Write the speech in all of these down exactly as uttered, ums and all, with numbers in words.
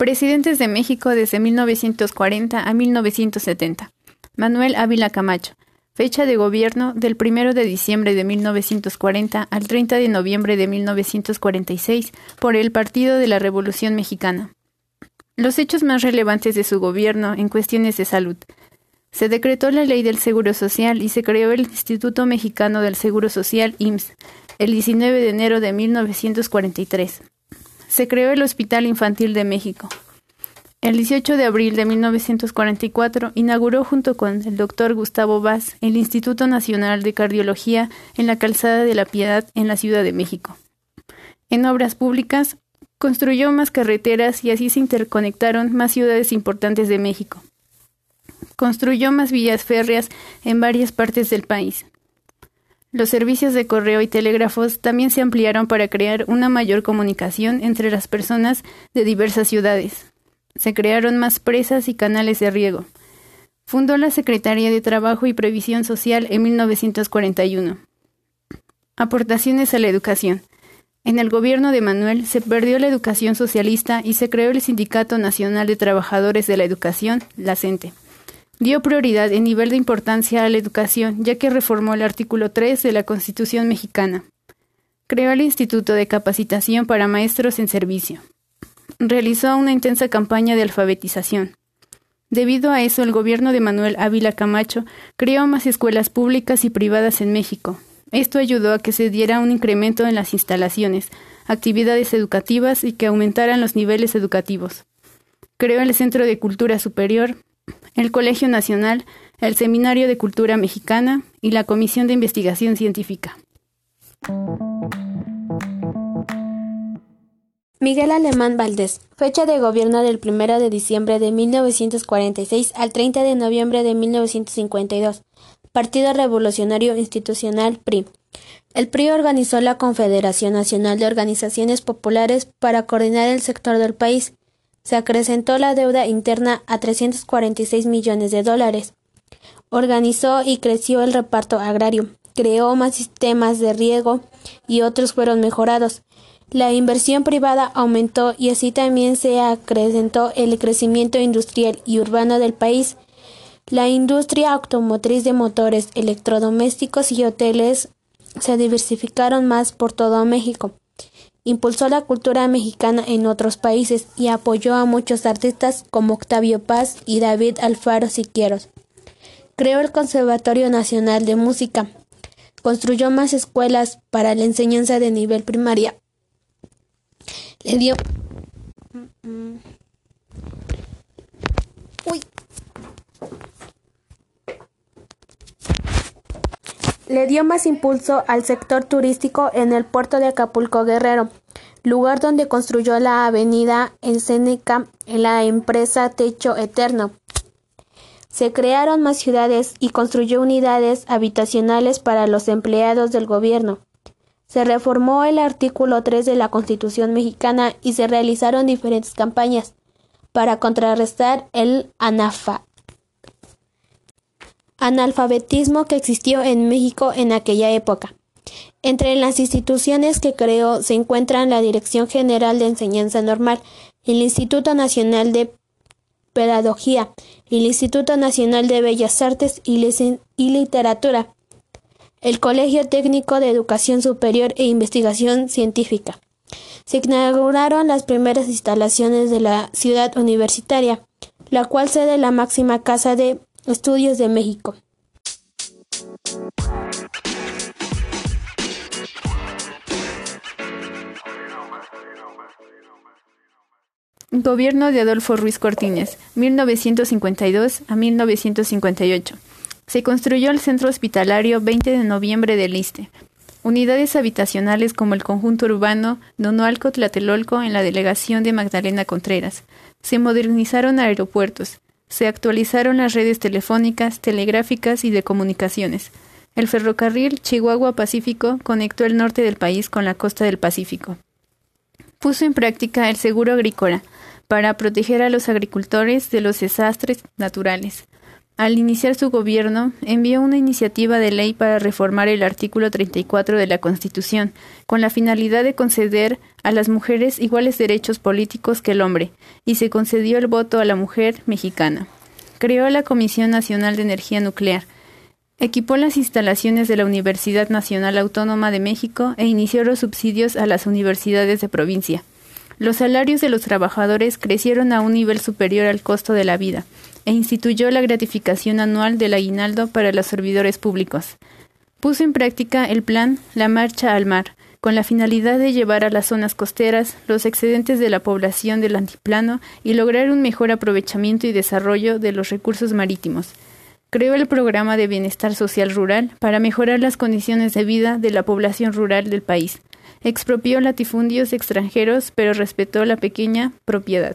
Presidentes de México desde mil novecientos cuarenta a mil novecientos setenta. Manuel Ávila Camacho. Fecha de gobierno del primero de diciembre de mil novecientos cuarenta al treinta de noviembre de mil novecientos cuarenta y seis por el Partido de la Revolución Mexicana. Los hechos más relevantes de su gobierno en cuestiones de salud. Se decretó la Ley del Seguro Social y se creó el Instituto Mexicano del Seguro Social I M S S el diecinueve de enero de mil novecientos cuarenta y tres. Se creó el Hospital Infantil de México. El dieciocho de abril de mil novecientos cuarenta y cuatro inauguró junto con el doctor Gustavo Vaz el Instituto Nacional de Cardiología en la Calzada de la Piedad en la Ciudad de México. En obras públicas, construyó más carreteras y así se interconectaron más ciudades importantes de México. Construyó más vías férreas en varias partes del país. Los servicios de correo y telégrafos también se ampliaron para crear una mayor comunicación entre las personas de diversas ciudades. Se crearon más presas y canales de riego. Fundó la Secretaría de Trabajo y Previsión Social en mil novecientos cuarenta y uno. Aportaciones a la educación. En el gobierno de Manuel se perdió la educación socialista y se creó el Sindicato Nacional de Trabajadores de la Educación, la CENTE. Dio prioridad en nivel de importancia a la educación, ya que reformó el artículo tres de la Constitución mexicana. Creó el Instituto de Capacitación para Maestros en Servicio. Realizó una intensa campaña de alfabetización. Debido a eso, el gobierno de Manuel Ávila Camacho creó más escuelas públicas y privadas en México. Esto ayudó a que se diera un incremento en las instalaciones, actividades educativas y que aumentaran los niveles educativos. Creó el Centro de Cultura Superior, el Colegio Nacional, el Seminario de Cultura Mexicana y la Comisión de Investigación Científica. Miguel Alemán Valdés. Fecha de gobierno del primero de diciembre de mil novecientos cuarenta y seis al treinta de noviembre de mil novecientos cincuenta y dos. Partido Revolucionario Institucional P R I. El P R I organizó la Confederación Nacional de Organizaciones Populares para coordinar el sector del país. Se acrecentó la deuda interna a trescientos cuarenta y seis millones de dólares. Organizó y creció el reparto agrario. Creó más sistemas de riego y otros fueron mejorados. La inversión privada aumentó y así también se acrecentó el crecimiento industrial y urbano del país. La industria automotriz de motores, electrodomésticos y hoteles se diversificaron más por todo México. Impulsó la cultura mexicana en otros países y apoyó a muchos artistas como Octavio Paz y David Alfaro Siqueiros. Creó el Conservatorio Nacional de Música. Construyó más escuelas para la enseñanza de nivel primaria. Le dio... Uy. Le dio más impulso al sector turístico en el puerto de Acapulco Guerrero, lugar donde construyó la avenida Ensénica en la empresa Techo Eterno. Se crearon más ciudades y construyó unidades habitacionales para los empleados del gobierno. Se reformó el artículo tres de la Constitución mexicana y se realizaron diferentes campañas para contrarrestar el anafa. analfabetismo que existió en México en aquella época. Entre las instituciones que creó se encuentran la Dirección General de Enseñanza Normal, el Instituto Nacional de Pedagogía, el Instituto Nacional de Bellas Artes y, y Literatura, el Colegio Técnico de Educación Superior e Investigación Científica. Se inauguraron las primeras instalaciones de la Ciudad Universitaria, la cual sede la máxima casa de Estudios de México. Gobierno de Adolfo Ruiz Cortines, mil novecientos cincuenta y dos a mil novecientos cincuenta y ocho. Se construyó el Centro Hospitalario veinte de noviembre del Iste. Unidades habitacionales como el Conjunto Urbano Nonualco-Tlatelolco en la delegación de Magdalena Contreras. Se modernizaron aeropuertos. Se actualizaron las redes telefónicas, telegráficas y de comunicaciones. El ferrocarril Chihuahua-Pacífico conectó el norte del país con la costa del Pacífico. Puso en práctica el seguro agrícola para proteger a los agricultores de los desastres naturales. Al iniciar su gobierno, envió una iniciativa de ley para reformar el artículo treinta y cuatro de la Constitución, con la finalidad de conceder a las mujeres iguales derechos políticos que el hombre, y se concedió el voto a la mujer mexicana. Creó la Comisión Nacional de Energía Nuclear, equipó las instalaciones de la Universidad Nacional Autónoma de México e inició los subsidios a las universidades de provincia. Los salarios de los trabajadores crecieron a un nivel superior al costo de la vida, e instituyó la gratificación anual del aguinaldo para los servidores públicos. Puso en práctica el plan La Marcha al Mar, con la finalidad de llevar a las zonas costeras los excedentes de la población del altiplano y lograr un mejor aprovechamiento y desarrollo de los recursos marítimos. Creó el Programa de Bienestar Social Rural para mejorar las condiciones de vida de la población rural del país. Expropió latifundios extranjeros, pero respetó la pequeña propiedad.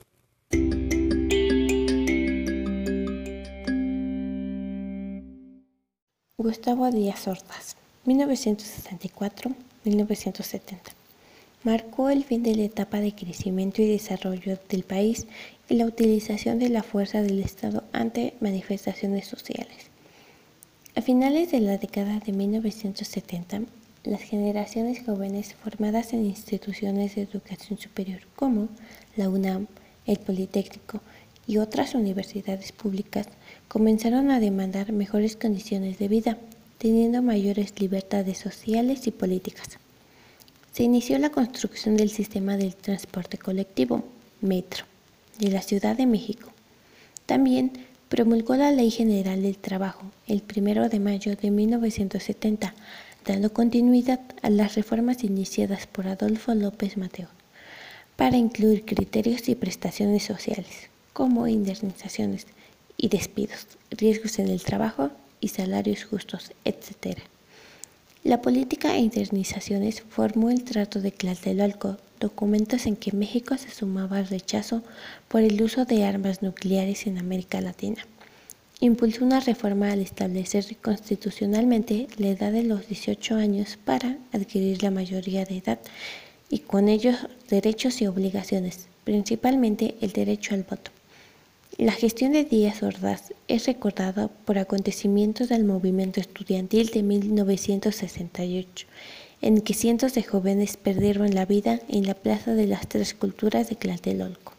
Gustavo Díaz Ordaz, mil novecientos sesenta y cuatro a mil novecientos setenta. Marcó el fin de la etapa de crecimiento y desarrollo del país y la utilización de la fuerza del Estado ante manifestaciones sociales. A finales de la década de mil novecientos setenta, las generaciones jóvenes formadas en instituciones de educación superior como la UNAM, el Politécnico y otras universidades públicas comenzaron a demandar mejores condiciones de vida, teniendo mayores libertades sociales y políticas. Se inició la construcción del sistema del transporte colectivo, Metro, de la Ciudad de México. También promulgó la Ley General del Trabajo el primero de mayo de mil novecientos setenta, dando continuidad a las reformas iniciadas por Adolfo López Mateos para incluir criterios y prestaciones sociales, como indemnizaciones y despidos, riesgos en el trabajo y salarios justos, etcétera. La política e indemnizaciones formó el Trato de Tlatelolco, documentos en que México se sumaba al rechazo por el uso de armas nucleares en América Latina. Impulsó una reforma al establecer constitucionalmente la edad de los dieciocho años para adquirir la mayoría de edad y con ellos derechos y obligaciones, principalmente el derecho al voto. La gestión de Díaz Ordaz es recordada por acontecimientos del movimiento estudiantil de mil novecientos sesenta y ocho, en que cientos de jóvenes perdieron la vida en la Plaza de las Tres Culturas de Tlatelolco.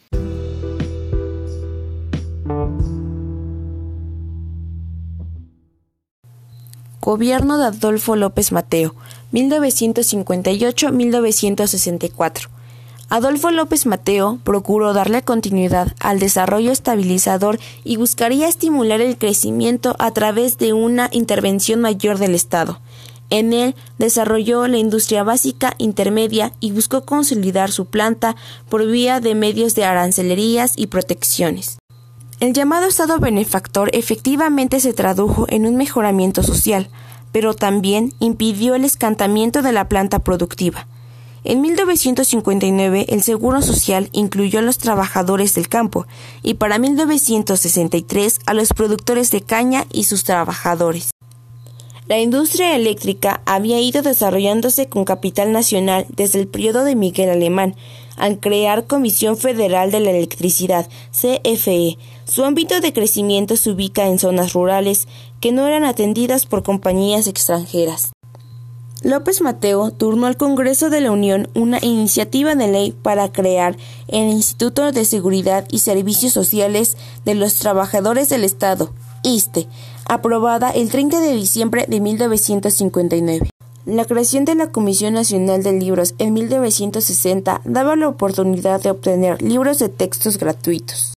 Gobierno de Adolfo López Mateos, mil novecientos cincuenta y ocho a mil novecientos sesenta y cuatro. Adolfo López Mateos procuró darle continuidad al desarrollo estabilizador y buscaría estimular el crecimiento a través de una intervención mayor del Estado. En él desarrolló la industria básica intermedia y buscó consolidar su planta por vía de medios de arancelerías y protecciones. El llamado Estado benefactor efectivamente se tradujo en un mejoramiento social, pero también impidió el estancamiento de la planta productiva. En mil novecientos cincuenta y nueve el Seguro Social incluyó a los trabajadores del campo y para mil novecientos sesenta y tres a los productores de caña y sus trabajadores. La industria eléctrica había ido desarrollándose con capital nacional desde el periodo de Miguel Alemán, al crear Comisión Federal de la Electricidad, C F E. Su ámbito de crecimiento se ubica en zonas rurales que no eran atendidas por compañías extranjeras. López Mateos turnó al Congreso de la Unión una iniciativa de ley para crear el Instituto de Seguridad y Servicios Sociales de los Trabajadores del Estado, I S S S T E, aprobada el treinta de diciembre de mil novecientos cincuenta y nueve. La creación de la Comisión Nacional de Libros en mil novecientos sesenta daba la oportunidad de obtener libros de textos gratuitos.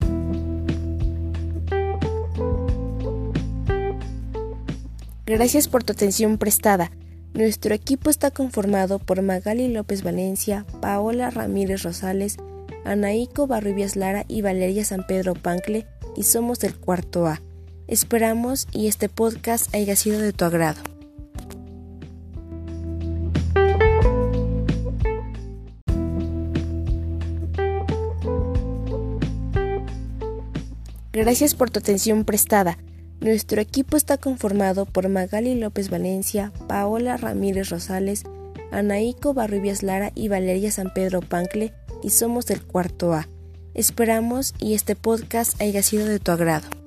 Gracias por tu atención prestada. Nuestro equipo está conformado por Magali López Valencia, Paola Ramírez Rosales, Anaíco Barrubias Lara y Valeria San Pedro Pancle, y somos del cuarto A. Esperamos y este podcast haya sido de tu agrado. Gracias por tu atención prestada. Nuestro equipo está conformado por Magali López Valencia, Paola Ramírez Rosales, Anaíco Barrubias Lara y Valeria San Pedro Pancle, y somos del cuarto A. Esperamos y este podcast haya sido de tu agrado.